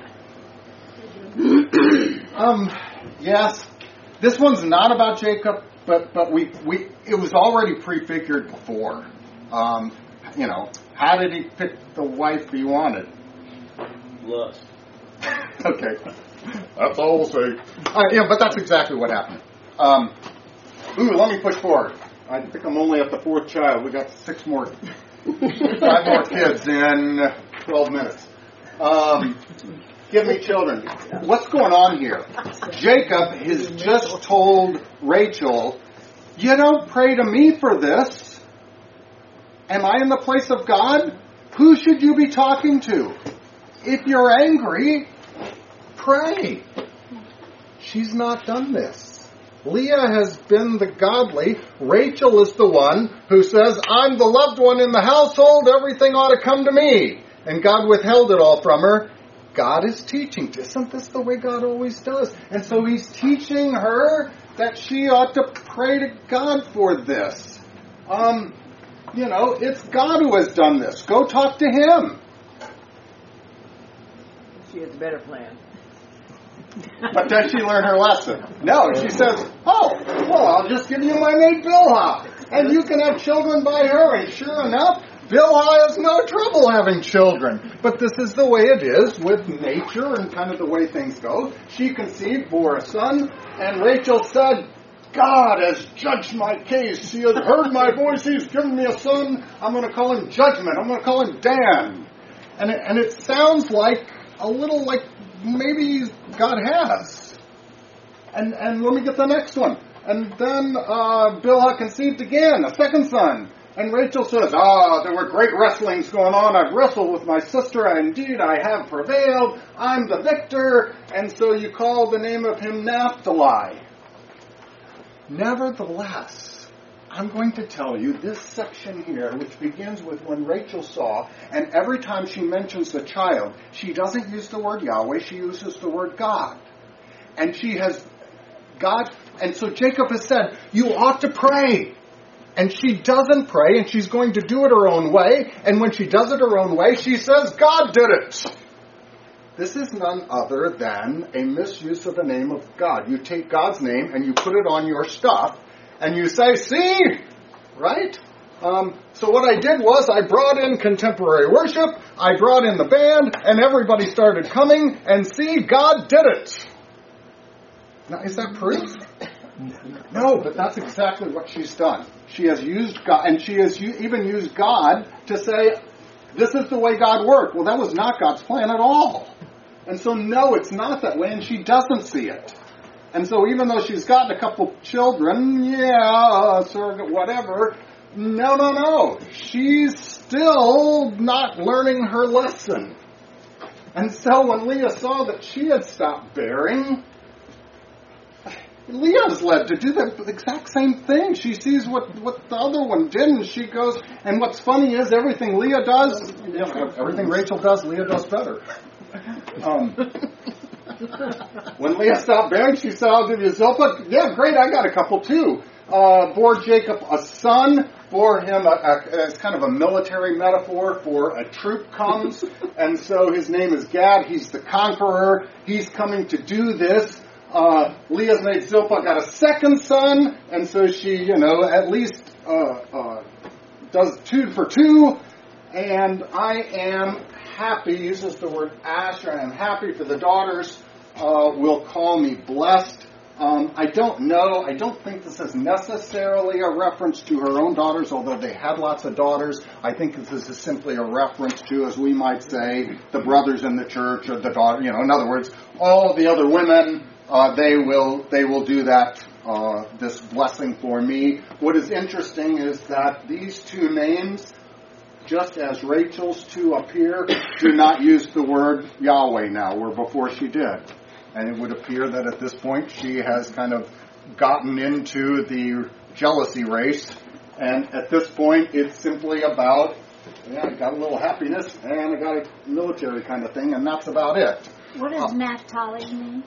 [SPEAKER 3] Um, yes, this one's not about Jacob, but but we, we it was already prefigured before. Um, you know, how did he pick the wife he wanted?
[SPEAKER 1] Lust.
[SPEAKER 3] Okay, that's all we'll say. Uh, yeah, but that's exactly what happened. Um, ooh, let me push forward. I think I'm only at the fourth child. We got six more, five more kids in twelve minutes. Um, give me children. What's going on here? Jacob has just told Rachel, you don't pray to me for this. Am I in the place of God? Who should you be talking to? If you're angry, pray. She's not done this. Leah has been the godly. Rachel is the one who says, I'm the loved one in the household. Everything ought to come to me. And God withheld it all from her. God is teaching. Isn't this the way God always does? And so he's teaching her that she ought to pray to God for this. Um, you know, it's God who has done this. Go talk to him.
[SPEAKER 5] She has a better plan.
[SPEAKER 3] But does she learn her lesson? No, she says, oh, well, I'll just give you my maid Bilhah, and you can have children by her. And sure enough, Bilhah has no trouble having children. But this is the way it is with nature and kind of the way things go. She conceived, bore a son, and Rachel said, God has judged my case. He has heard my voice. He's given me a son. I'm going to call him Judgment. I'm going to call him Dan. And it, and it sounds like a little like maybe God has. And and let me get the next one. And then uh, Bilhah conceived again, a second son. And Rachel says, ah, there were great wrestlings going on. I've wrestled with my sister. Indeed, I have prevailed. I'm the victor. And so you call the name of him Naphtali. Nevertheless, I'm going to tell you this section here, which begins with when Rachel saw, and every time she mentions the child, she doesn't use the word Yahweh, she uses the word God. And she has, God, and so Jacob has said, you ought to pray. And she doesn't pray, and she's going to do it her own way, and when she does it her own way, she says, God did it. This is none other than a misuse of the name of God. You take God's name and you put it on your stuff, and you say, see, right? Um, so what I did was I brought in contemporary worship, I brought in the band, and everybody started coming, and see, God did it. Now, is that proof? No, but that's exactly what she's done. She has used God, and she has u- even used God to say, this is the way God worked. Well, that was not God's plan at all. And so, no, it's not that way, and she doesn't see it. And so even though she's gotten a couple children, yeah, surrogate, whatever, no, no, no. She's still not learning her lesson. And so when Leah saw that she had stopped bearing, Leah is led to do the exact same thing. She sees what, what the other one did, and she goes, and what's funny is everything Leah does, you know, everything Rachel does, Leah does better. Um, when Leah stopped bearing, she said, I'll give you Zilpah. Yeah, great, I got a couple too. Uh, bore Jacob a son, bore him a, a, as kind of a military metaphor for a troop comes, and so his name is Gad. He's the conqueror. He's coming to do this. Uh, Leah's maid Zilpah got a second son, and so she, you know, at least uh, uh, does two for two. And I am happy, uses the word Asher, I am happy for the daughters uh, will call me blessed. Um, I don't know, I don't think this is necessarily a reference to her own daughters, although they had lots of daughters. I think this is simply a reference to, as we might say, the brothers in the church, or the daughter, you know, in other words, all the other women, uh, they will they will do that, uh, this blessing for me. What is interesting is that these two names, just as Rachel's two up here, do not use the word Yahweh now, where before she did. And it would appear that at this point she has kind of gotten into the jealousy race. And at this point it's simply about, yeah, I got a little happiness and I got a military kind of thing, and that's about it.
[SPEAKER 4] What does
[SPEAKER 3] Uh,
[SPEAKER 4] Naphtali mean?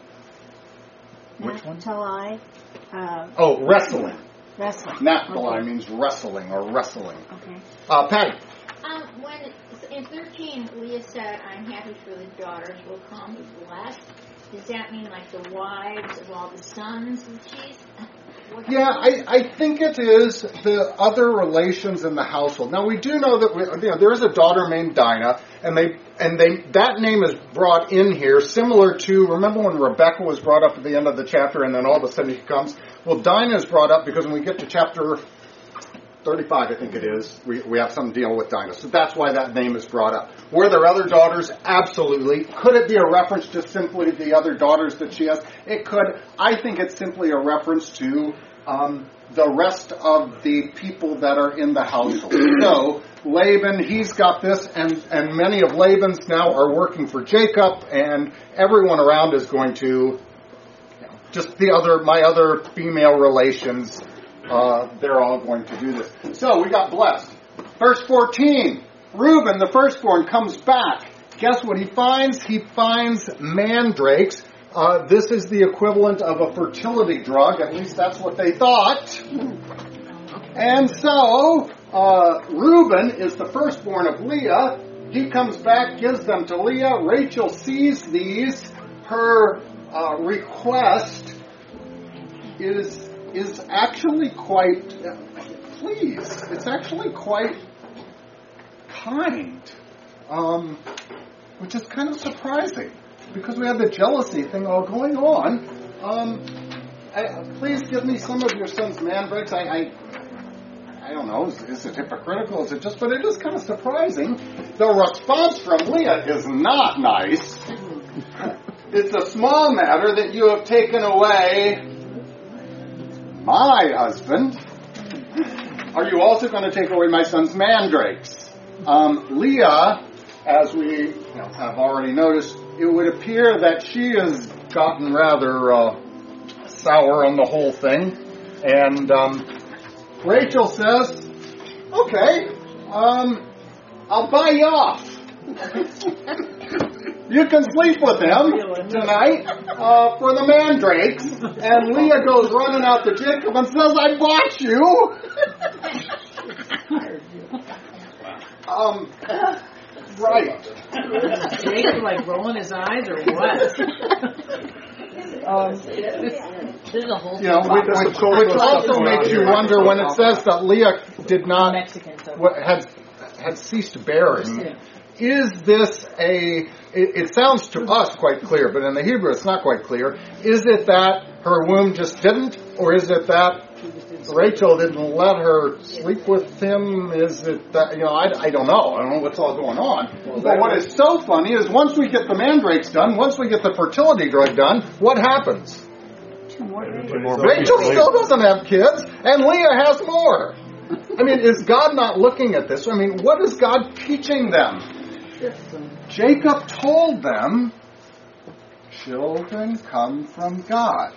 [SPEAKER 3] Which one?
[SPEAKER 4] Naphtali. Uh,
[SPEAKER 3] Oh, wrestling.
[SPEAKER 4] wrestling.
[SPEAKER 3] Naphtali
[SPEAKER 4] Okay.
[SPEAKER 3] means wrestling or wrestling.
[SPEAKER 4] Okay.
[SPEAKER 3] Uh, Patty.
[SPEAKER 10] Um, when in thirteen, Leah said, "I'm happy for the daughters will call me blessed." Does that mean like the wives of all the sons of Jesus? What
[SPEAKER 3] Yeah, I, I think it is the other relations in the household. Now we do know that we, you know, there is a daughter named Dinah, and they and they that name is brought in here, similar to, remember when Rebecca was brought up at the end of the chapter, and then all of a sudden she comes. Well, Dinah is brought up because when we get to chapter thirty-five, I think it is, we, we have some deal with Dinah. So that's why that name is brought up. Were there other daughters? Absolutely. Could it be a reference to simply the other daughters that she has? It could. I think it's simply a reference to um, the rest of the people that are in the household. So Laban, he's got this, and, and many of Laban's now are working for Jacob, and everyone around is going to, you know, just the other, my other female relations, Uh, they're all going to do this. So we got blessed. Verse fourteen, Reuben, the firstborn, comes back. Guess what he finds? He finds mandrakes. Uh, this is the equivalent of a fertility drug. At least that's what they thought. And so, uh, Reuben is the firstborn of Leah. He comes back, gives them to Leah. Rachel sees these. Her uh, request is... is actually quite uh, pleased. It's actually quite kind, um, which is kind of surprising because we have the jealousy thing all going on. Um, I, please give me some of your son's mandrakes. I, I, I don't know. Is, is it hypocritical? Is it just? But it is kind of surprising. The response from Leah is not nice. It's a small matter that you have taken away my husband. Are you also going to take away my son's mandrakes? Um, Leah, as we you know, have already noticed, it would appear that she has gotten rather uh, sour on the whole thing. And um, Rachel says, okay, um, I'll buy you off. You can sleep with him tonight uh, for the mandrakes. And Leah goes running out to Jacob and says, I bought you. um, right.
[SPEAKER 2] Jacob like rolling his eyes or what?
[SPEAKER 3] Um,
[SPEAKER 8] There's a whole
[SPEAKER 3] you know, which, which, which also makes you wonder when it says that Leah did not
[SPEAKER 2] Mexican, so.
[SPEAKER 3] what, had had ceased bearing.
[SPEAKER 2] Yeah.
[SPEAKER 3] Is this a? It, it sounds to us quite clear, but in the Hebrew it's not quite clear. Is it that her womb just didn't, or is it that Rachel didn't let her sleep with him? Is it that, you know, I, I don't know. I don't know what's all going on. But what is so funny is once we get the mandrakes done, once we get the fertility drug done, what happens?
[SPEAKER 4] Two more days.
[SPEAKER 3] Rachel still doesn't have kids, and Leah has more. I mean, is God not looking at this? I mean, what is God teaching them? Jacob told them, children come from God.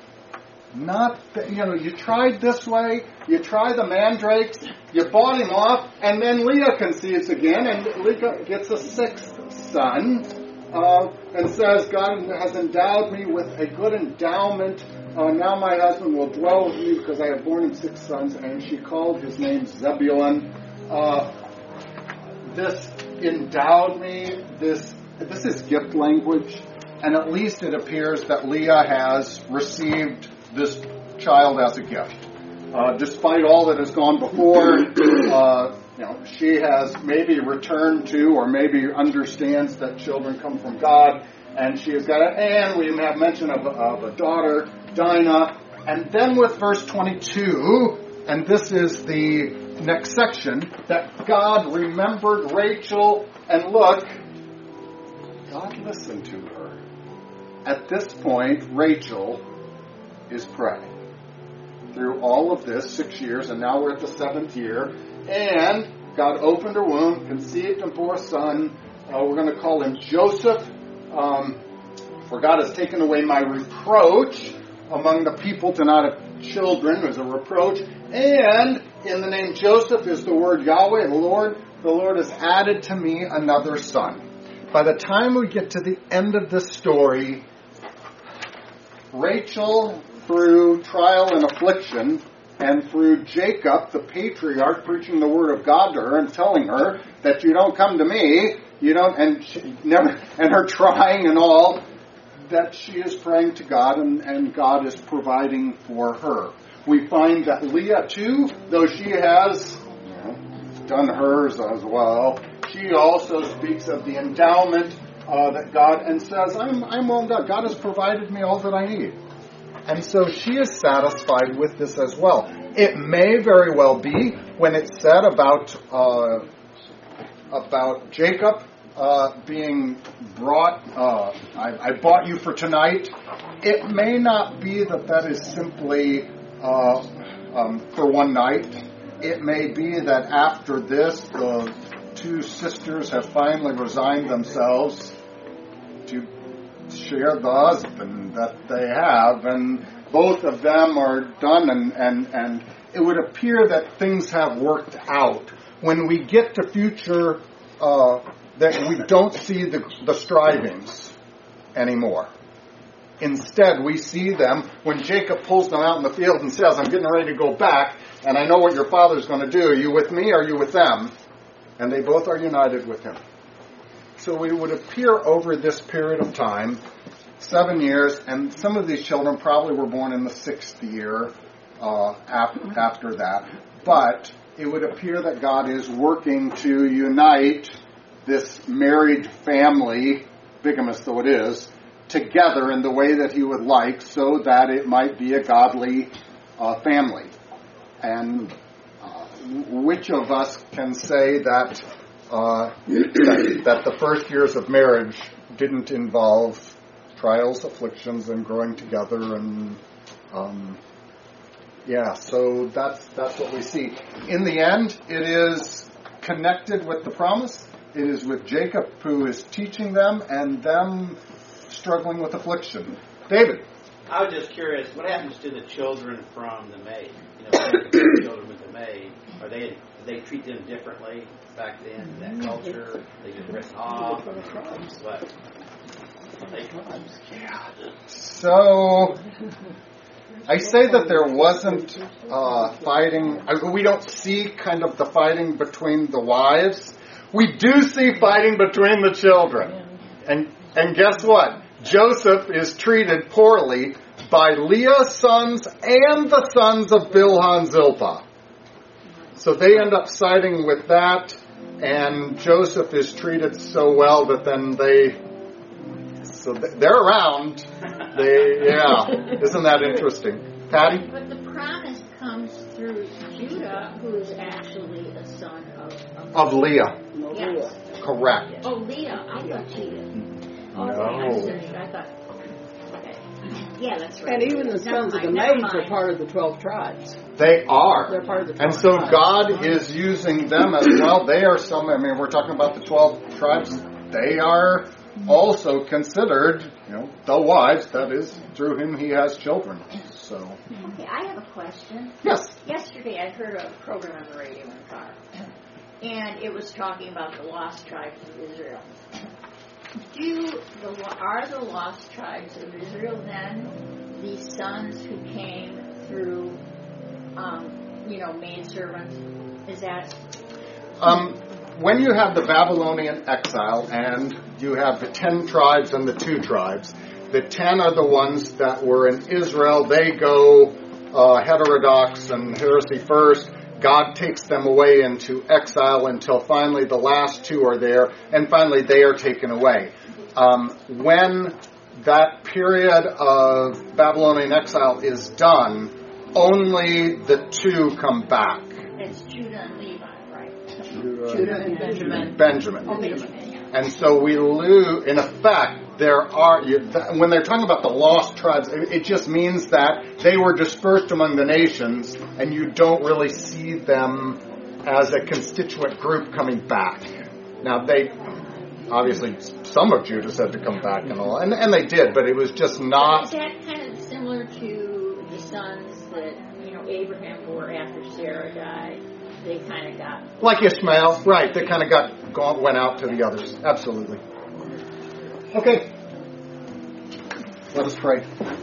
[SPEAKER 3] Not that, you know, you tried this way, you try the mandrakes, you bought him off, and then Leah conceives again, and Leah gets a sixth son, uh, and says, God has endowed me with a good endowment. Uh, now my husband will dwell with me because I have borne him six sons, and she called his name Zebulun. Uh, this endowed me, this this is gift language, and at least it appears that Leah has received this child as a gift. Uh, despite all that has gone before, uh, you know, she has maybe returned to or maybe understands that children come from God, and she has got it. And we have mention of, of a daughter, Dinah. And then with verse twenty-two, and this is the next section, that God remembered Rachel, and look, God listened to her. At this point, Rachel is praying. Through all of this, six years, and now we're at the seventh year, and God opened her womb, conceived and bore a son. Uh, we're going to call him Joseph. Um, for God has taken away my reproach among the people to not have children. There's a reproach. And in the name Joseph is the word Yahweh, the Lord. The Lord has added to me another son. By the time we get to the end of this story, Rachel, through trial and affliction, and through Jacob, the patriarch, preaching the word of God to her and telling her that you don't come to me, you don't, and she never, and her trying and all, that she is praying to God, and, and God is providing for her. We find that Leah too, though she has, you know, done hers as well, she also speaks of the endowment uh, that God, and says, I'm, I'm well done. God has provided me all that I need. And so she is satisfied with this as well. It may very well be, when it's said about uh, about Jacob uh, being brought, uh, I, I bought you for tonight, it may not be that that is simply uh, um, for one night. It may be that after this, the two sisters have finally resigned themselves to share the husband that they have, and both of them are done, and, and, and it would appear that things have worked out. When we get to future, uh, that we don't see the, the strivings anymore. Instead, we see them when Jacob pulls them out in the field and says, I'm getting ready to go back, and I know what your father's going to do. Are you with me or are you with them? And they both are united with him. So it would appear over this period of time, seven years, and some of these children probably were born in the sixth year uh, after, after that. But it would appear that God is working to unite this married family, bigamous though it is, together in the way that he would like, so that it might be a godly uh, family. And uh, which of us can say that, uh, that that the first years of marriage didn't involve trials, afflictions, and growing together, and um, yeah, so that's that's what we see. In the end, it is connected with the promise. It is with Jacob who is teaching them, and them struggling with affliction. David?
[SPEAKER 11] I was just curious, what happens to the children from the maid? You know, the children with the maid, are they, do they treat them differently back then in that culture? They get written off? What?
[SPEAKER 3] Yeah. So, I say that there wasn't uh, fighting. We don't see kind of the fighting between the wives. We do see fighting between the children. And and guess what? Joseph is treated poorly by Leah's sons and the sons of Bilhah and Zilpah. So they end up siding with that, and Joseph is treated so well that then they, so they're around. They, yeah, isn't that interesting, Patty?
[SPEAKER 10] But the promise comes through Judah, who's actually a son of of,
[SPEAKER 3] Of Leah,
[SPEAKER 10] yes.
[SPEAKER 3] correct.
[SPEAKER 10] Oh, Leah. I thought Judah.
[SPEAKER 3] No.
[SPEAKER 10] I searched. I thought. Okay. Yeah, that's right.
[SPEAKER 7] And even the sons of the
[SPEAKER 10] Never
[SPEAKER 7] maids are
[SPEAKER 10] mind.
[SPEAKER 7] part of the twelve tribes.
[SPEAKER 3] They are.
[SPEAKER 7] They're part of the twelve
[SPEAKER 3] And so
[SPEAKER 7] tribes.
[SPEAKER 3] God is using them as well. They are some, I mean, we're talking about the twelve tribes. They are also considered, you know, the wives. That is, through him he has children. So,
[SPEAKER 10] Okay, I have a question.
[SPEAKER 3] yes.
[SPEAKER 10] Yesterday I heard a program on the radio in the car, and it was talking about the lost tribes of Israel. Do the are the lost tribes of Israel then the sons who came through, um, you know, maidservants? Is that
[SPEAKER 3] Um, when you have the Babylonian exile and you have the ten tribes and the two tribes, the ten are the ones that were in Israel. They go uh, heterodox and heresy first. God takes them away into exile until finally the last two are there, and finally they are taken away. Um, when that period of Babylonian exile is done, only the two come back.
[SPEAKER 10] it's Judah and Levi, right?
[SPEAKER 7] Judah and Benjamin.
[SPEAKER 3] Benjamin.
[SPEAKER 10] Oh, Benjamin, yeah.
[SPEAKER 3] And so we lose, in effect, there are, you, th- when they're talking about the lost tribes, it, it just means that they were dispersed among the nations, and you don't really see them as a constituent group coming back. Now, they, obviously, some of Judah said to come back and all, and, and they did, but it was just
[SPEAKER 10] Is
[SPEAKER 3] not,
[SPEAKER 10] that kind of similar to the sons that, you know, Abraham bore after Sarah died? They kind of got...
[SPEAKER 3] like Ishmael, right, they kind of got, gone, went out to the others. Absolutely. Okay. Let us pray.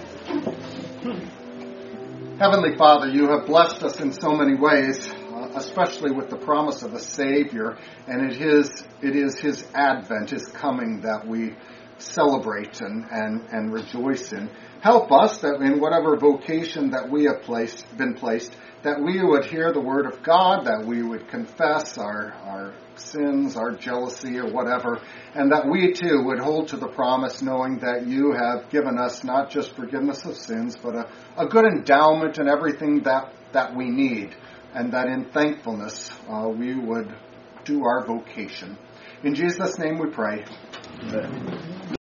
[SPEAKER 3] Heavenly Father, you have blessed us in so many ways, uh, especially with the promise of a Savior, and it is it is His advent, His coming, that we celebrate and, and, and rejoice in. Help us that in whatever vocation that we have placed, been placed, that we would hear the Word of God, that we would confess our, our sins, our jealousy, or whatever, and that we too would hold to the promise, knowing that you have given us not just forgiveness of sins, but a, a good endowment and everything that, that we need, and that in thankfulness uh, we would do our vocation. In Jesus' name we pray. Amen.